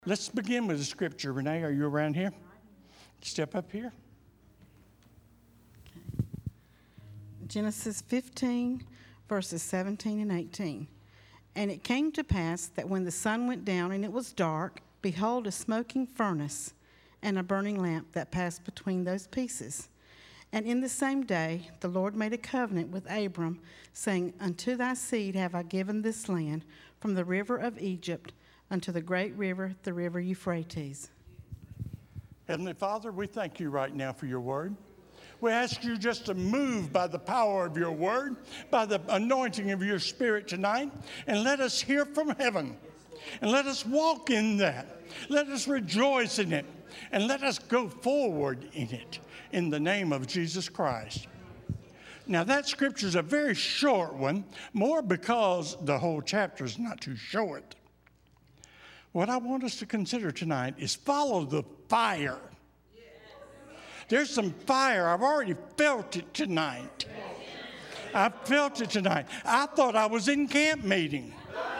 Let's begin with the scripture. Renee, are you around here? Step up here. Okay. Genesis 15, verses 17 and 18. And it came to pass that when the sun went down and it was dark, behold, a smoking furnace and a burning lamp that passed between those pieces. And in the same day the Lord made a covenant with Abram, saying, Unto thy seed have I given this land, from the river of Egypt unto the great river, the river Euphrates. Heavenly Father, we thank you right now for your word. We ask you just to move by the power of your word, by the anointing of your spirit tonight, and let us hear from heaven. And let us walk in that. Let us rejoice in it. And let us go forward in it, in the name of Jesus Christ. Now that scripture is a very short one, more because the whole chapter is not too short. What I want us to consider tonight is follow the fire. There's some fire. I've already felt it tonight. I felt it tonight. I thought I was in camp meeting.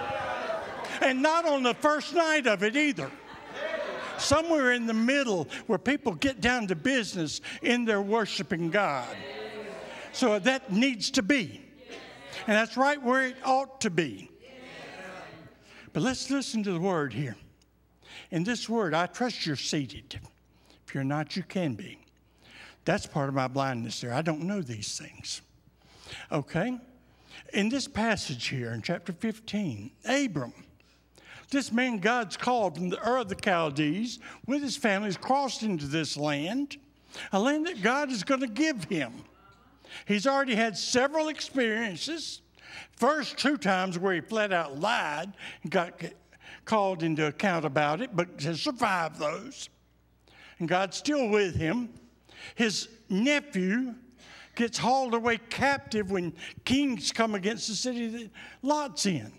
And not on the first night of it either. Somewhere in the middle where people get down to business in their worshiping God. So that needs to be. And that's right where it ought to be. But let's listen to the word here. In this word, I trust you're seated. If you're not, you can be. That's part of my blindness there. I don't know these things. Okay? In this passage here in chapter 15, Abram, this man God's called from the Ur of the Chaldees with his family, has crossed into this land, a land that God is going to give him. He's already had several experiences. First 2 times where he flat out lied and got called into account about it, but has survived those. And God's still with him. His nephew gets hauled away captive when kings come against the city that Lot's in.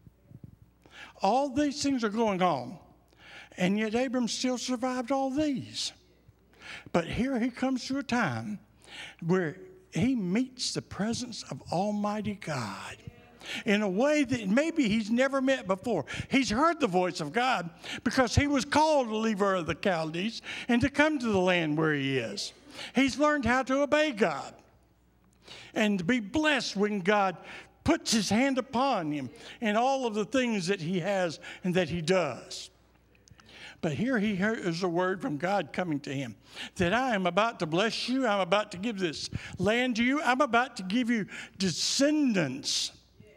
All these things are going on. And yet Abram still survived all these. But here he comes to a time where he meets the presence of Almighty God in a way that maybe he's never met before. He's heard the voice of God because he was called to leave Ur of the Chaldees and to come to the land where he is. He's learned how to obey God and to be blessed when God puts his hand upon him in all of the things that he has and that he does. But here he hears a word from God coming to him that I am about to bless you. I'm about to give this land to you. I'm about to give you descendants.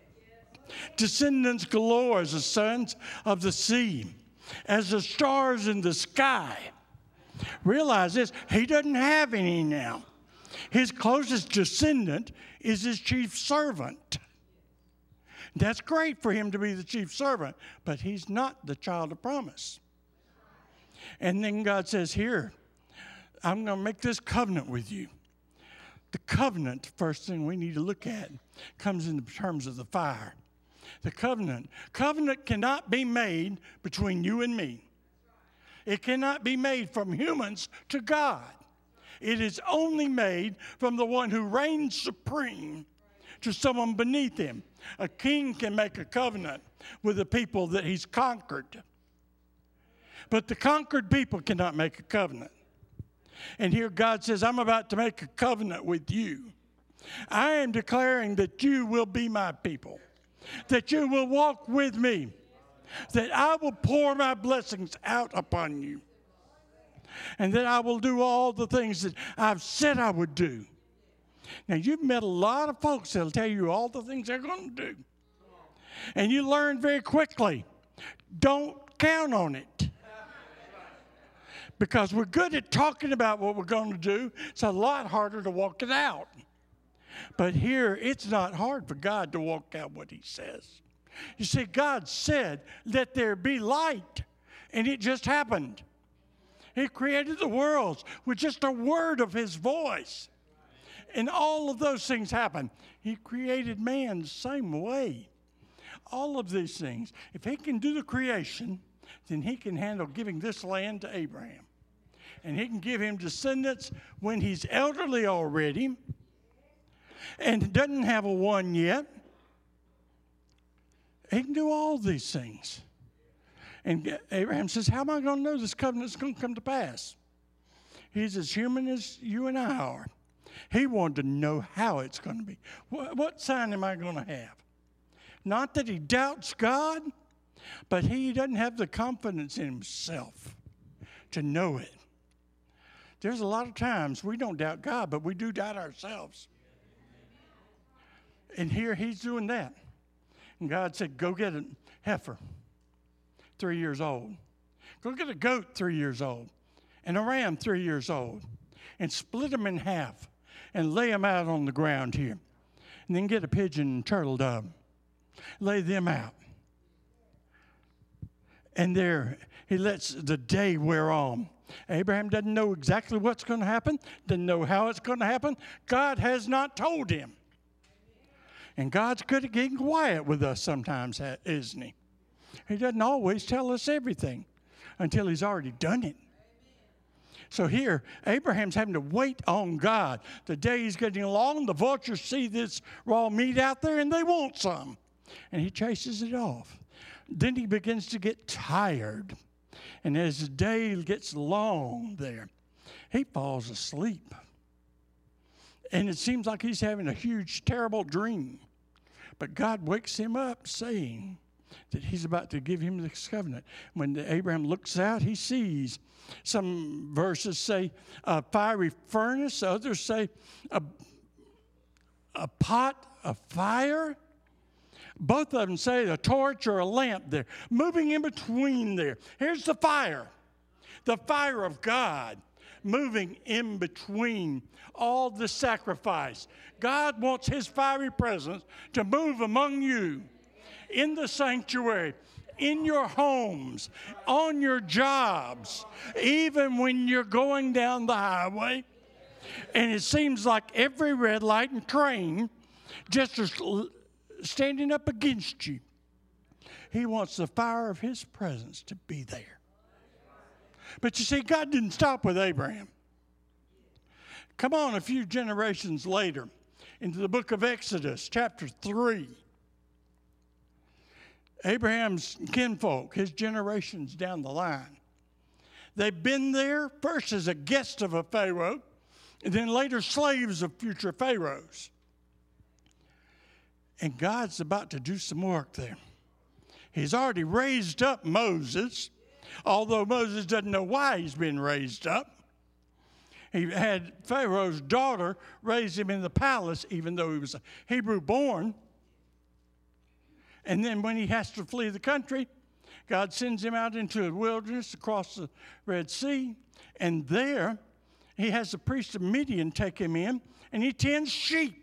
Descendants galore as the sons of the sea, as the stars in the sky. Realize this, he doesn't have any now. His closest descendant is his chief servant. That's great for him to be the chief servant, but he's not the child of promise. And then God says, here, I'm going to make this covenant with you. The covenant, first thing we need to look at, comes in the terms of the fire. The covenant. Covenant cannot be made between you and me. It cannot be made from humans to God. It is only made from the one who reigns supreme to someone beneath him. A king can make a covenant with the people that he's conquered. But the conquered people cannot make a covenant. And here God says, I'm about to make a covenant with you. I am declaring that you will be my people, that you will walk with me, that I will pour my blessings out upon you, and that I will do all the things that I've said I would do. Now, you've met a lot of folks that will tell you all the things they're going to do. And you learn very quickly, don't count on it. Because we're good at talking about what we're going to do. It's a lot harder to walk it out. But here, it's not hard for God to walk out what he says. You see, God said, let there be light. And it just happened. He created the worlds with just a word of his voice. And all of those things happened. He created man the same way. All of these things. If he can do the creation, then he can handle giving this land to Abraham. And he can give him descendants when he's elderly already and doesn't have a one yet. He can do all these things. And Abraham says, how am I going to know this covenant's going to come to pass? He's as human as you and I are. He wanted to know how it's going to be. What sign am I going to have? Not that he doubts God, but he doesn't have the confidence in himself to know it. There's a lot of times we don't doubt God, but we do doubt ourselves. And here he's doing that. And God said, go get a heifer, 3 years old. Go get a goat, 3 years old. And a ram, 3 years old. And split them in half and lay them out on the ground here. And then get a pigeon and turtle dove. Lay them out. And there, he lets the day wear on. Abraham doesn't know exactly what's going to happen, doesn't know how it's going to happen. God has not told him. And God's good at getting quiet with us sometimes, isn't he? He doesn't always tell us everything until he's already done it. So here, Abraham's having to wait on God. The day is getting along, the vultures see this raw meat out there, and they want some. And he chases it off. Then he begins to get tired. And as the day gets long there, he falls asleep. And it seems like he's having a huge, terrible dream. But God wakes him up saying that he's about to give him this covenant. When Abraham looks out, he sees, some verses say a fiery furnace, others say a pot of fire. Both of them say a torch or a lamp there, moving in between there. Here's the fire of God, moving in between all the sacrifice. God wants his fiery presence to move among you in the sanctuary, in your homes, on your jobs, even when you're going down the highway. And it seems like every red light and train just is standing up against you. He wants the fire of his presence to be there. But you see, God didn't stop with Abraham. Come on, a few generations later, into the book of Exodus, chapter 3. Abraham's kinfolk, his generations down the line, they've been there first as a guest of a Pharaoh, and then later slaves of future pharaohs. And God's about to do some work there. He's already raised up Moses, although Moses doesn't know why he's been raised up. He had Pharaoh's daughter raise him in the palace, even though he was a Hebrew born. And then when he has to flee the country, God sends him out into the wilderness across the Red Sea. And there, he has the priest of Midian take him in, and he tends sheep.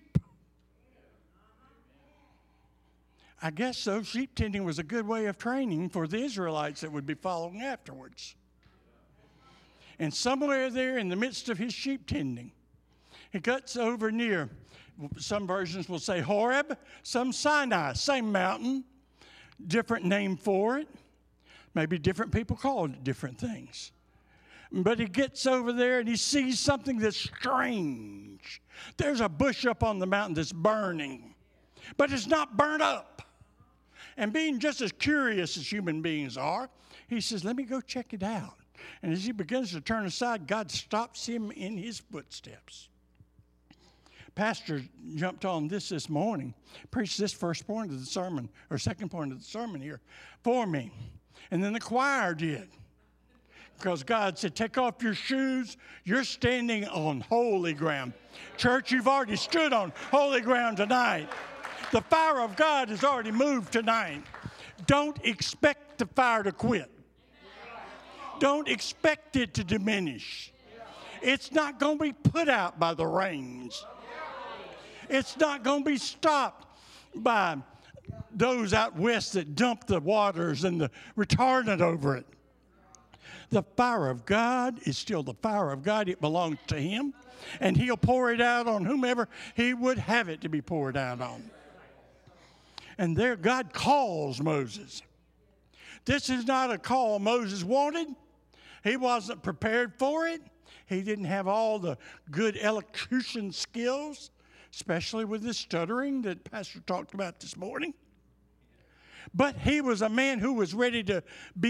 I guess so. Sheep tending was a good way of training for the Israelites that would be following afterwards. And somewhere there in the midst of his sheep tending, he gets over near, some versions will say Horeb, some Sinai, same mountain, different name for it. Maybe different people call it different things. But he gets over there and he sees something that's strange. There's a bush up on the mountain that's burning, but it's not burnt up. And being just as curious as human beings are, he says, let me go check it out. And as he begins to turn aside, God stops him in his footsteps. Pastor jumped on this morning, preached this first point of the sermon, or second point of the sermon here, for me. And then the choir did. Because God said, take off your shoes. You're standing on holy ground. Church, you've already stood on holy ground tonight. The fire of God has already moved tonight. Don't expect the fire to quit. Don't expect it to diminish. It's not going to be put out by the rains. It's not going to be stopped by those out west that dump the waters and the retardant over it. The fire of God is still the fire of God. It belongs to him, and he'll pour it out on whomever he would have it to be poured out on. And there God calls Moses. This is not a call Moses wanted. He wasn't prepared for it. He didn't have all the good elocution skills, especially with this stuttering that Pastor talked about this morning. But he was a man who was ready to be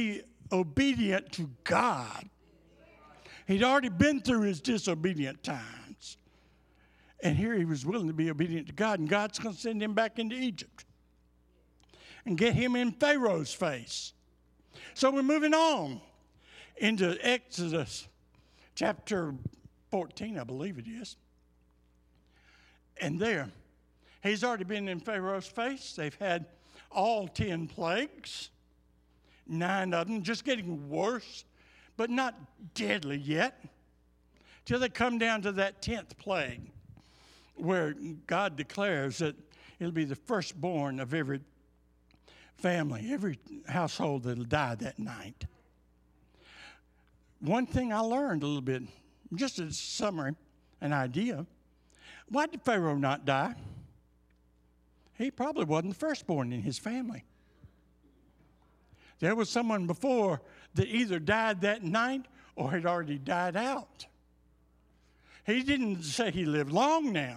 obedient to God. He'd already been through his disobedient times. And here he was willing to be obedient to God, and God's going to send him back into Egypt and get him in Pharaoh's face. So we're moving on into Exodus chapter 14, I believe it is. And there, he's already been in Pharaoh's face. They've had all 10 plagues, 9 of them just getting worse, but not deadly yet, till they come down to that 10th plague, where God declares that it'll be the firstborn of every family, every household that'll die that night. One thing I learned a little bit, just as a summary, an idea, why did Pharaoh not die? He probably wasn't the firstborn in his family. There was someone before that either died that night or had already died out. He didn't say he lived long now.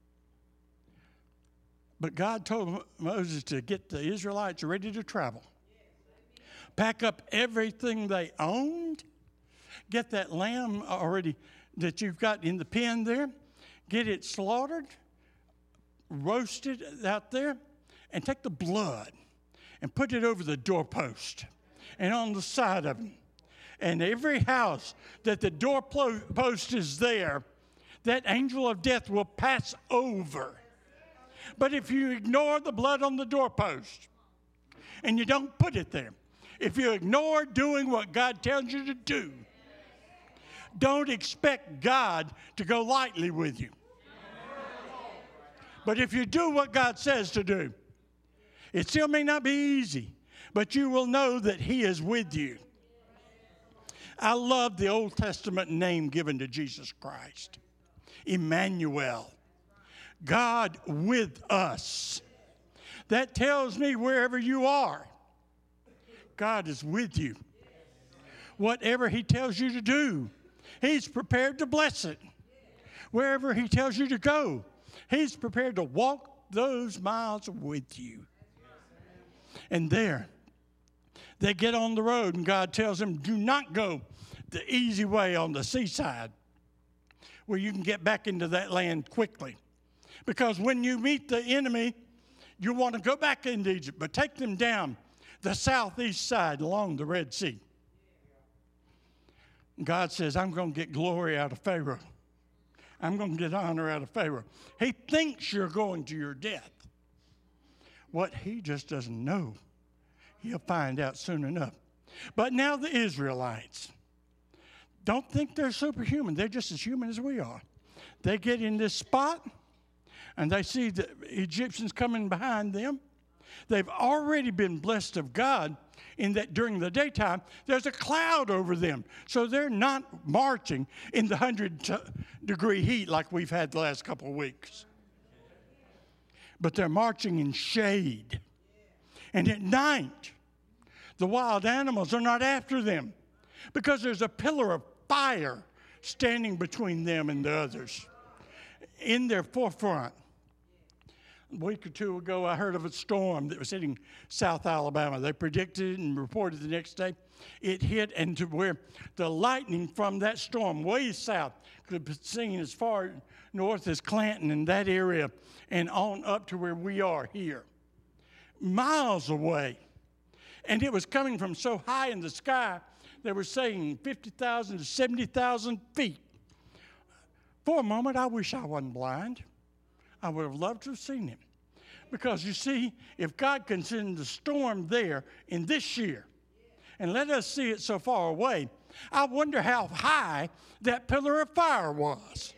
But God told Moses to get the Israelites ready to travel. Pack up everything they owned. Get that lamb already that you've got in the pen there. Get it slaughtered, roasted out there, and take the blood and put it over the doorpost and on the side of them. And every house that the doorpost is there, that angel of death will pass over. But if you ignore the blood on the doorpost and you don't put it there, if you ignore doing what God tells you to do, don't expect God to go lightly with you. But if you do what God says to do, it still may not be easy, but you will know that He is with you. I love the Old Testament name given to Jesus Christ, Emmanuel, God with us. That tells me wherever you are, God is with you. Whatever He tells you to do, He's prepared to bless it. Wherever He tells you to go, He's prepared to walk those miles with you. And there, they get on the road, and God tells them, do not go the easy way on the seaside where you can get back into that land quickly. Because when you meet the enemy, you want to go back into Egypt, but take them down the southeast side along the Red Sea. God says, I'm going to get glory out of Pharaoh. I'm going to get honor out of Pharaoh. He thinks you're going to your death. What he just doesn't know, he'll find out soon enough. But now the Israelites, don't think they're superhuman. They're just as human as we are. They get in this spot, and they see the Egyptians coming behind them. They've already been blessed of God in that during the daytime, there's a cloud over them. So they're not marching in the 100-degree heat like we've had the last couple of weeks. But they're marching in shade. And at night, the wild animals are not after them because there's a pillar of fire standing between them and the others in their forefront. A week or two ago, I heard of a storm that was hitting South Alabama. They predicted it and reported the next day. It hit, and to where the lightning from that storm way south could be seen as far north as Clanton and that area and on up to where we are here, miles away. And it was coming from so high in the sky, they were saying 50,000 to 70,000 feet. For a moment, I wish I wasn't blind. I would have loved to have seen him. Because you see, if God can send the storm there in this year and let us see it so far away, I wonder how high that pillar of fire was.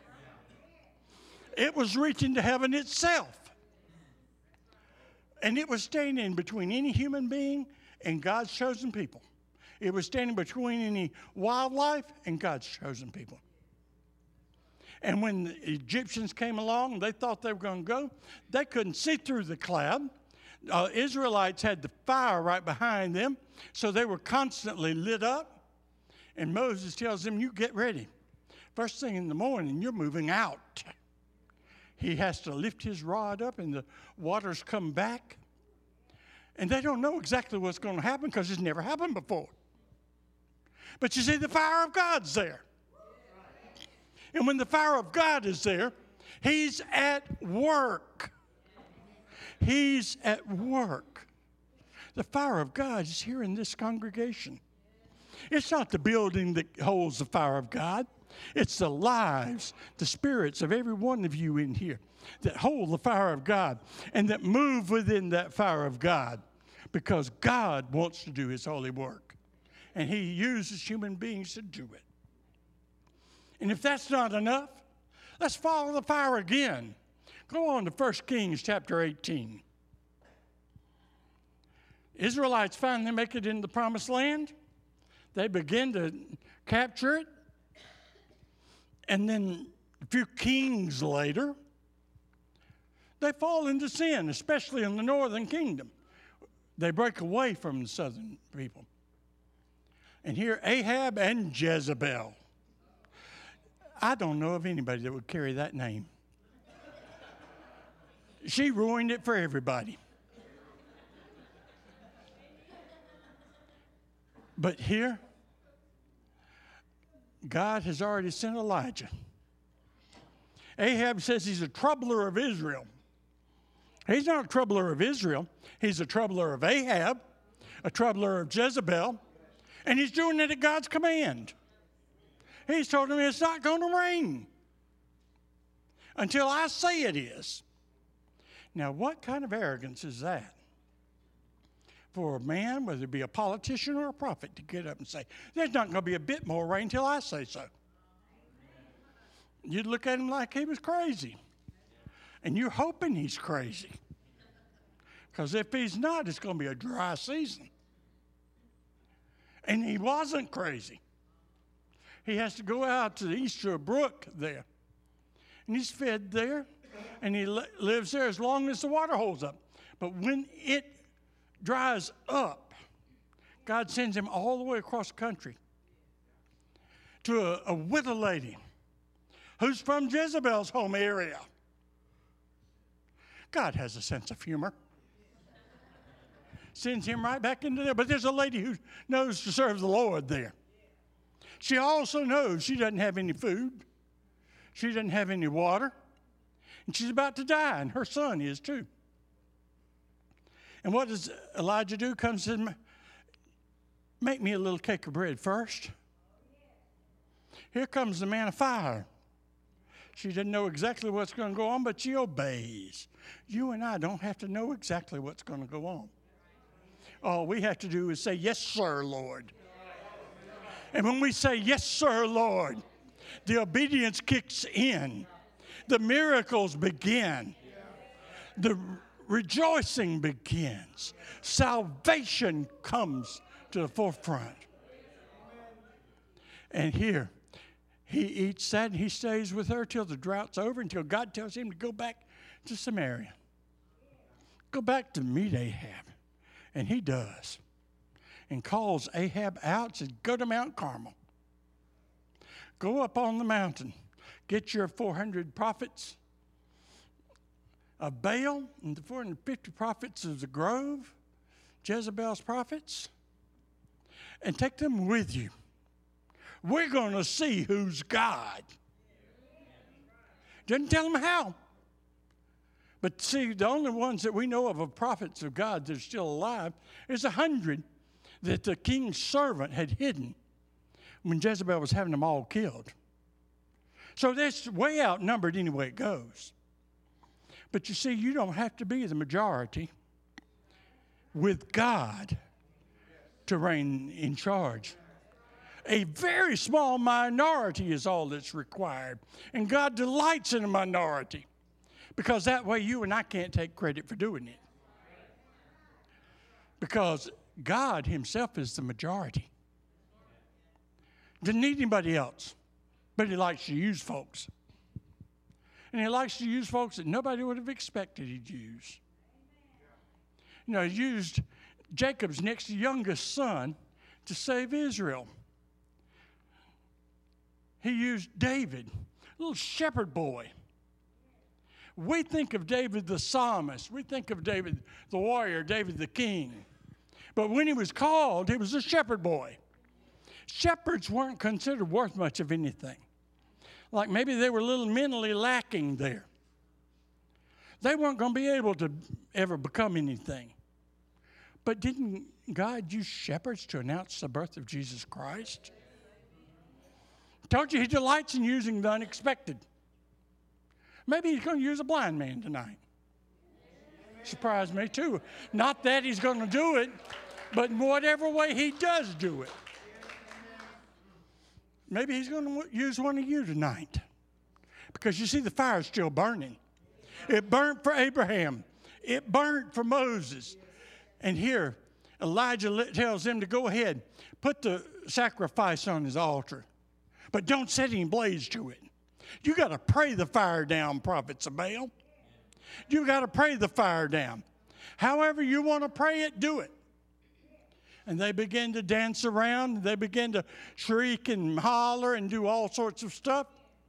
It was reaching to heaven itself. And it was standing between any human being and God's chosen people. It was standing between any wildlife and God's chosen people. And when the Egyptians came along, they thought they were going to go. They couldn't see through the cloud. Israelites had the fire right behind them, so they were constantly lit up. And Moses tells them, you get ready. First thing in the morning, you're moving out. He has to lift his rod up, and the waters come back. And they don't know exactly what's going to happen because it's never happened before. But you see, the fire of God's there. And when the fire of God is there, he's at work. He's at work. The fire of God is here in this congregation. It's not the building that holds the fire of God. It's the lives, the spirits of every one of you in here that hold the fire of God and that move within that fire of God, because God wants to do his holy work. And he uses human beings to do it. And if that's not enough, let's follow the fire again. Go on to 1 Kings chapter 18. Israelites finally make it into the promised land. They begin to capture it. And then a few kings later, they fall into sin, especially in the northern kingdom. They break away from the southern people. And here Ahab and Jezebel. I don't know of anybody that would carry that name. She ruined it for everybody. But here, God has already sent Elijah. Ahab says he's a troubler of Israel. He's not a troubler of Israel. He's a troubler of Ahab, a troubler of Jezebel, and he's doing it at God's command. He's told him it's not going to rain until I say it is. Now, what kind of arrogance is that? For a man, whether it be a politician or a prophet, to get up and say, there's not going to be a bit more rain until I say so. You'd look at him like he was crazy. And you're hoping he's crazy. Because if he's not, it's going to be a dry season. And he wasn't crazy. He has to go out to the Easter Brook there. And he's fed there. And he lives there as long as the water holds up. But when it dries up, God sends him all the way across the country to a widow lady who's from Jezebel's home area. God has a sense of humor. Sends him right back into there. But there's a lady who knows to serve the Lord there. She also knows she doesn't have any food. She doesn't have any water. And she's about to die, and her son is too. And what does Elijah do? Comes and make me a little cake of bread first. Here comes the man of fire. She doesn't know exactly what's going to go on, but she obeys. You and I don't have to know exactly what's going to go on. All we have to do is say, yes, sir, Lord. And when we say, yes, sir, Lord, the obedience kicks in. The miracles begin. The rejoicing begins. Salvation comes to the forefront. And here, he eats that and he stays with her till the drought's over, until God tells him to go back to Samaria. Go back to meet Ahab. And he does. And calls Ahab out, says, go to Mount Carmel. Go up on the mountain. Get your 400 prophets of Baal and the 450 prophets of the grove, Jezebel's prophets, and take them with you. We're going to see who's God. Doesn't tell them how. But see, the only ones that we know of prophets of God that are still alive is 100 that the king's servant had hidden when Jezebel was having them all killed. So that's way outnumbered any way it goes. But you see, you don't have to be the majority with God to reign in charge. A very small minority is all that's required. And God delights in a minority, because that way you and I can't take credit for doing it. Because God himself is the majority. Doesn't need anybody else, but he likes to use folks. And he likes to use folks that nobody would have expected he'd use. You know, he used Jacob's next youngest son to save Israel. He used David, a little shepherd boy. We think of David the psalmist. We think of David the warrior, David the king. But when he was called, he was a shepherd boy. shepherds weren't considered worth much of anything. Like maybe they were a little mentally lacking there. They weren't going to be able to ever become anything. But didn't God use shepherds to announce the birth of Jesus Christ? I told you he delights in using the unexpected. Maybe he's going to use a blind man tonight. Surprised me too. Not that he's going to do it, but in whatever way he does do it. Maybe he's going to use one of you tonight. Because you see, the fire's still burning. It burnt for Abraham. It burnt for Moses. And here, Elijah tells them to go ahead, put the sacrifice on his altar. But don't set any blaze to it. You got to pray the fire down, prophets of Baal. You got to pray the fire down. However you want to pray it, do it. And they begin to dance around. They begin to shriek and holler and do all sorts of stuff.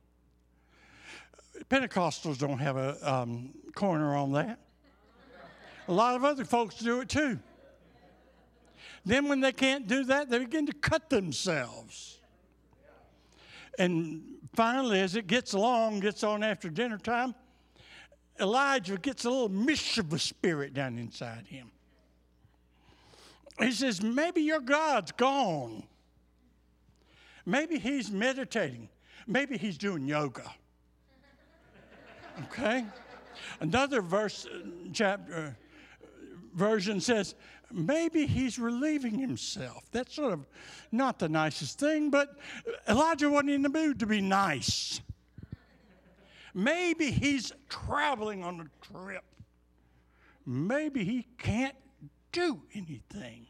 Pentecostals don't have a corner on that. A lot of other folks do it too. Then when they can't do that, they begin to cut themselves. And finally, as it gets on after dinner time, Elijah gets a little mischievous spirit down inside him. He says, maybe your God's gone. Maybe he's meditating. Maybe he's doing yoga. Okay? Another version says, maybe he's relieving himself. That's sort of not the nicest thing, but Elijah wasn't in the mood to be nice. Maybe he's traveling on a trip. Maybe he can't do anything.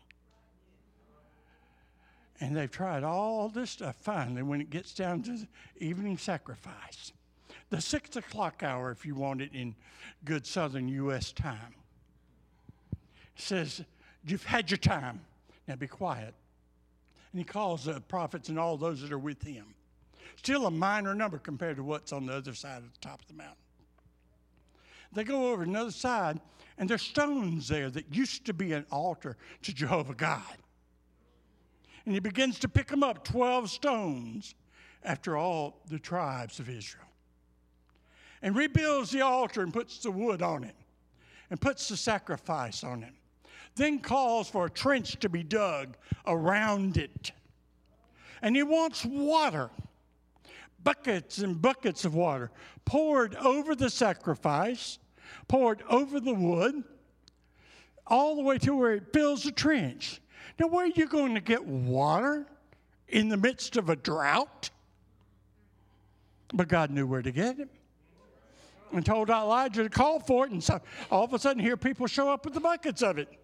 And they've tried all this stuff. Finally, when it gets down to the evening sacrifice, the 6 o'clock hour, if you want it in good southern U.S. time, says, you've had your time. Now be quiet. And he calls the prophets and all those that are with him. Still a minor number compared to what's on the other side of the top of the mountain. They go over to another side, and there's stones there that used to be an altar to Jehovah God. And he begins to pick them up, 12 stones, after all the tribes of Israel. And rebuilds the altar and puts the wood on it, and puts the sacrifice on it. Then calls for a trench to be dug around it. And he wants water. Buckets and buckets of water poured over the sacrifice, poured over the wood, all the way to where it fills the trench. Now, where are you going to get water in the midst of a drought? But God knew where to get it and told Elijah to call for it. And so all of a sudden, here people show up with the buckets of it.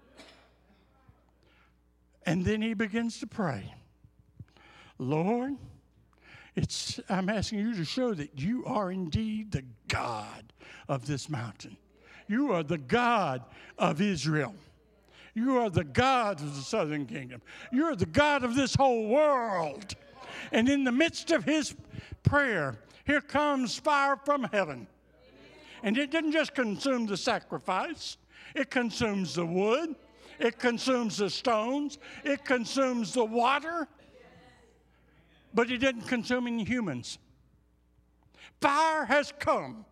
And then he begins to pray. Lord, I'm asking you to show that you are indeed the God of this mountain. You are the God of Israel. You are the God of the southern kingdom. You are the God of this whole world. And in the midst of his prayer, here comes fire from heaven. And it didn't just consume the sacrifice. It consumes the wood. It consumes the stones. It consumes the water. But it didn't consume any humans. Fire has come.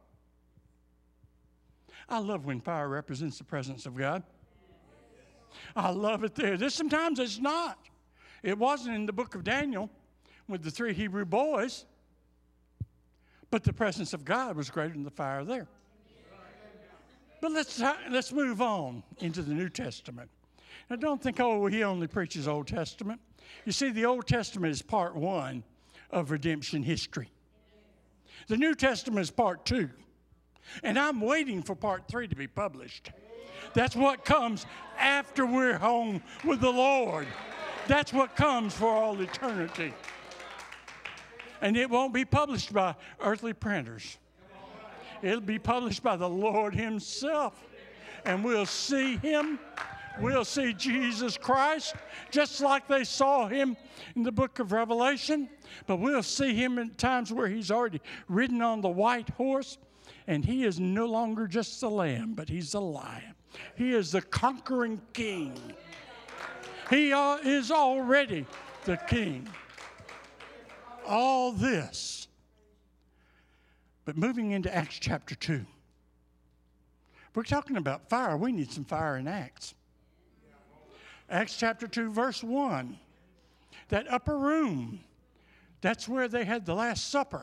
I love when fire represents the presence of God. I love it there. Sometimes it's not. It wasn't in the book of Daniel with the 3 Hebrew boys. But the presence of God was greater than the fire there. But let's move on into the New Testament. Now, don't think, he only preaches Old Testament. You see, the Old Testament is part 1 of redemption history. The New Testament is part 2. And I'm waiting for part 3 to be published. That's what comes after we're home with the Lord. That's what comes for all eternity. And it won't be published by earthly printers. It'll be published by the Lord himself. And we'll see him. We'll see Jesus Christ, just like they saw him in the book of Revelation. But we'll see him in times where he's already ridden on the white horse. And he is no longer just the lamb, but he's the lion. He is the conquering king. He is already the King. All this. But moving into Acts chapter 2. If we're talking about fire, we need some fire in Acts. Acts chapter 2, verse 1. That upper room, that's where they had the Last Supper.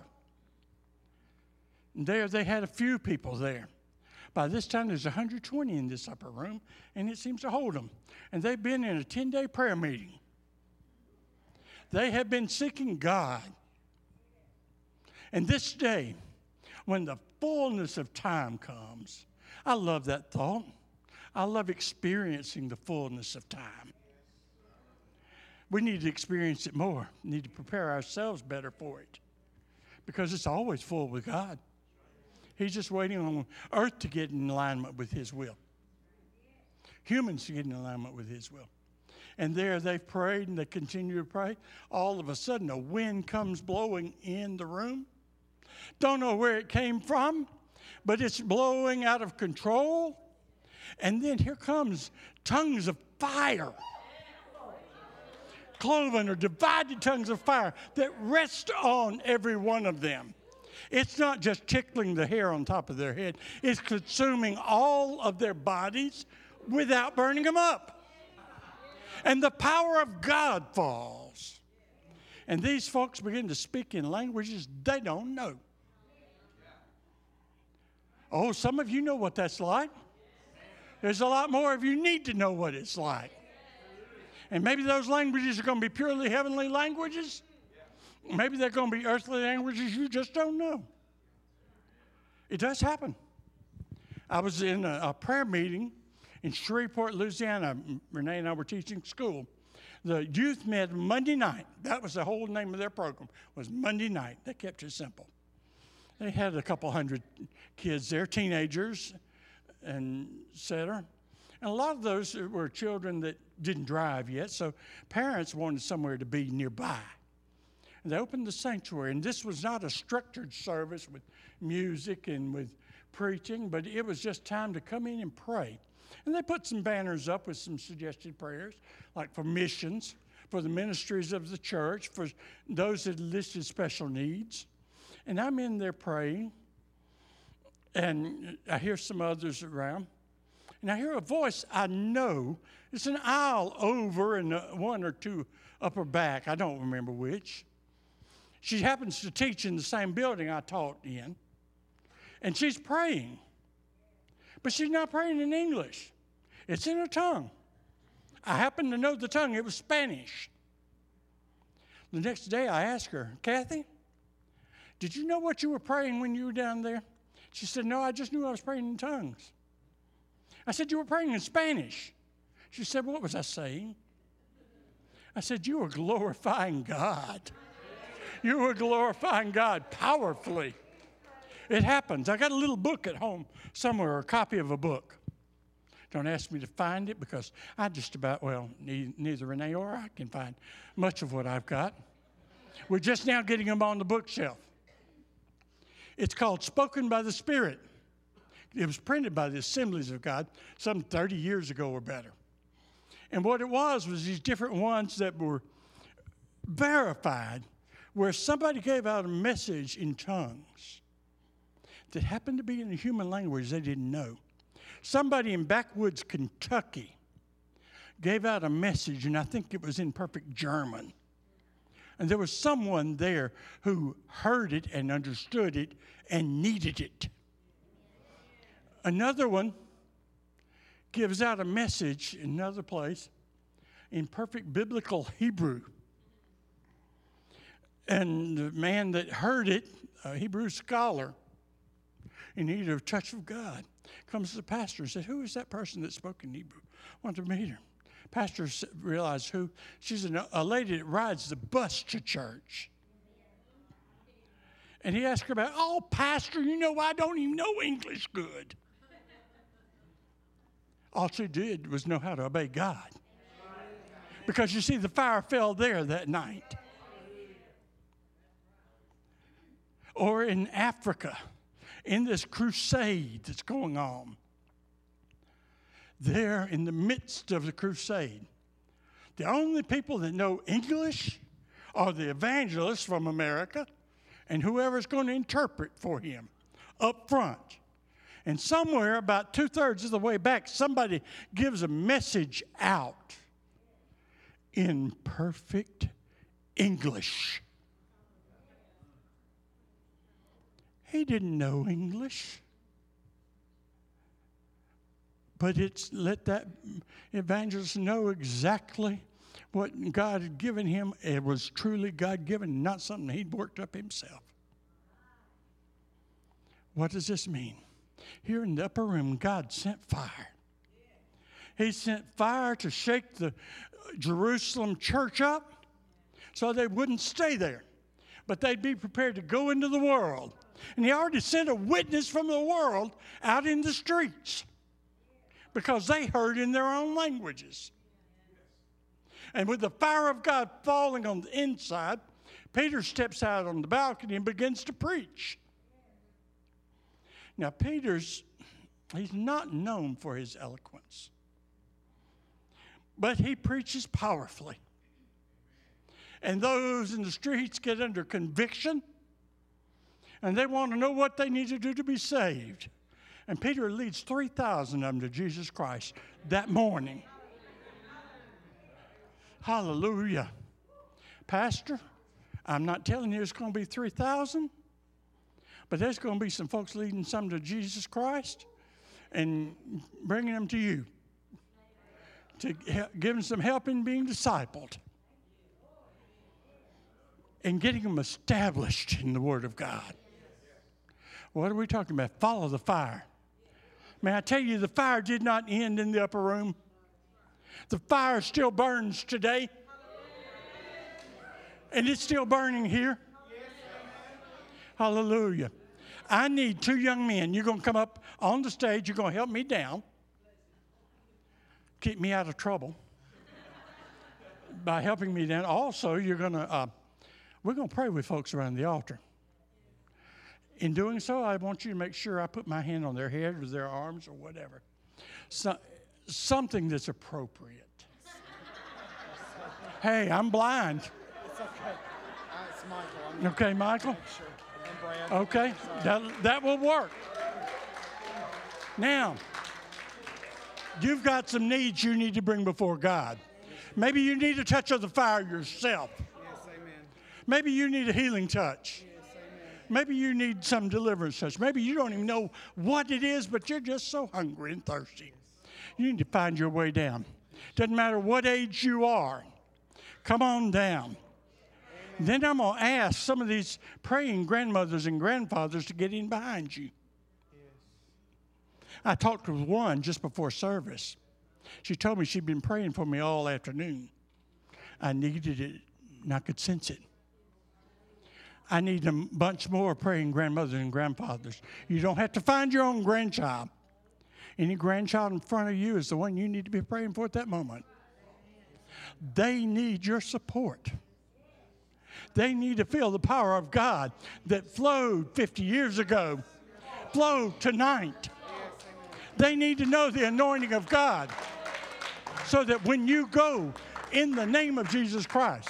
And there they had a few people there. By this time, there's 120 in this upper room, and it seems to hold them. And they've been in a 10-day prayer meeting. They have been seeking God. And this day, when the fullness of time comes, I love that thought. I love experiencing the fullness of time. We need to experience it more. We need to prepare ourselves better for it, because it's always full with God. He's just waiting on earth to get in alignment with His will. Humans to get in alignment with His will. And there they've prayed and they continue to pray. All of a sudden a wind comes blowing in the room. Don't know where it came from, but it's blowing out of control. And then here comes tongues of fire. Cloven or divided tongues of fire that rest on every one of them. It's not just tickling the hair on top of their head. It's consuming all of their bodies without burning them up. And the power of God falls. And these folks begin to speak in languages they don't know. Oh, some of you know what that's like. There's a lot more of you need to know what it's like. And maybe those languages are going to be purely heavenly languages. Maybe they're going to be earthly languages you just don't know. It does happen. I was in a prayer meeting in Shreveport, Louisiana. Renee and I were teaching school. The youth met Monday night. That was the whole name of their program, was Monday night. They kept it simple. They had a couple hundred kids there, teenagers, and et cetera. And a lot of those were children that didn't drive yet, so parents wanted somewhere to be nearby. And they opened the sanctuary, and this was not a structured service with music and with preaching, but it was just time to come in and pray. And they put some banners up with some suggested prayers, like for missions, for the ministries of the church, for those that listed special needs. And I'm in there praying, and I hear some others around. And I hear a voice I know. It's an aisle over and one or two upper back. I don't remember which. She happens to teach in the same building I taught in. And she's praying. But she's not praying in English. It's in her tongue. I happen to know the tongue. It was Spanish. The next day I asked her, Kathy, did you know what you were praying when you were down there? She said, no, I just knew I was praying in tongues. I said, you were praying in Spanish. She said, what was I saying? I said, you were glorifying God. You were glorifying God powerfully. It happens. I got a little book at home somewhere, a copy of a book. Don't ask me to find it because I just about, neither Renee or I can find much of what I've got. We're just now getting them on the bookshelf. It's called Spoken by the Spirit. It was printed by the Assemblies of God some 30 years ago or better. And what it was these different ones that were verified where somebody gave out a message in tongues that happened to be in a human language they didn't know. Somebody in backwoods Kentucky gave out a message, and I think it was in perfect German. And there was someone there who heard it and understood it and needed it. Another one gives out a message in another place in perfect biblical Hebrew. And the man that heard it, a Hebrew scholar, in need of a touch of God, comes to the pastor and said, who is that person that spoke in Hebrew? I want to meet her. Pastor realized who. She's a lady that rides the bus to church. And he asked her about, oh, pastor, you know, I don't even know English good. All she did was know how to obey God. Because you see, the fire fell there that night. Or in Africa, in this crusade that's going on, there in the midst of the crusade, The only people that know English are the evangelists from America and whoever's going to interpret for him up front. And somewhere about 2/3 of the way back, somebody gives a message out in perfect English. He didn't know English. But it's let that evangelist know exactly what God had given him. It was truly God-given, not something he'd worked up himself. What does this mean? Here in the upper room, God sent fire. He sent fire to shake the Jerusalem church up so they wouldn't stay there, but they'd be prepared to go into the world. And he already sent a witness from the world out in the streets because they heard in their own languages. And with the fire of God falling on the inside, Peter steps out on the balcony and begins to preach. Now, he's not known for his eloquence, but he preaches powerfully. And those in the streets get under conviction, and they want to know what they need to do to be saved. And Peter leads 3,000 of them to Jesus Christ that morning. Hallelujah. Pastor, I'm not telling you it's going to be 3,000, but there's going to be some folks leading some to Jesus Christ and bringing them to you to give them some help in being discipled and getting them established in the Word of God. What are we talking about? Follow the fire. May I tell you, the fire did not end in the upper room. The fire still burns today. And it's still burning here. Hallelujah. I need 2 young men. You're going to come up on the stage. You're going to help me down. Keep me out of trouble by helping me down. Also, we're going to pray with folks around the altar. In doing so, I want you to make sure I put my hand on their head or their arms or whatever. Something that's appropriate. Hey, I'm blind. It's okay. It's Michael. Okay, Michael? Sure. And Brad. Okay, that will work. Now, you've got some needs you need to bring before God. Maybe you need a touch of the fire yourself. Yes, amen. Maybe you need a healing touch. Yes, amen. Maybe you need some deliverance touch. Maybe you don't even know what it is, but you're just so hungry and thirsty. You need to find your way down. Doesn't matter what age you are. Come on down. Then I'm going to ask some of these praying grandmothers and grandfathers to get in behind you. I talked with one just before service. She told me she'd been praying for me all afternoon. I needed it, and I could sense it. I need a bunch more praying grandmothers and grandfathers. You don't have to find your own grandchild. Any grandchild in front of you is the one you need to be praying for at that moment. They need your support. They need to feel the power of God that flowed 50 years ago, flowed tonight. They need to know the anointing of God so that when you go in the name of Jesus Christ,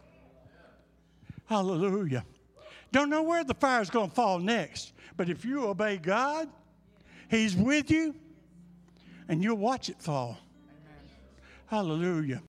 hallelujah. Don't know where the fire is going to fall next, but if you obey God, He's with you, and you'll watch it fall. Hallelujah.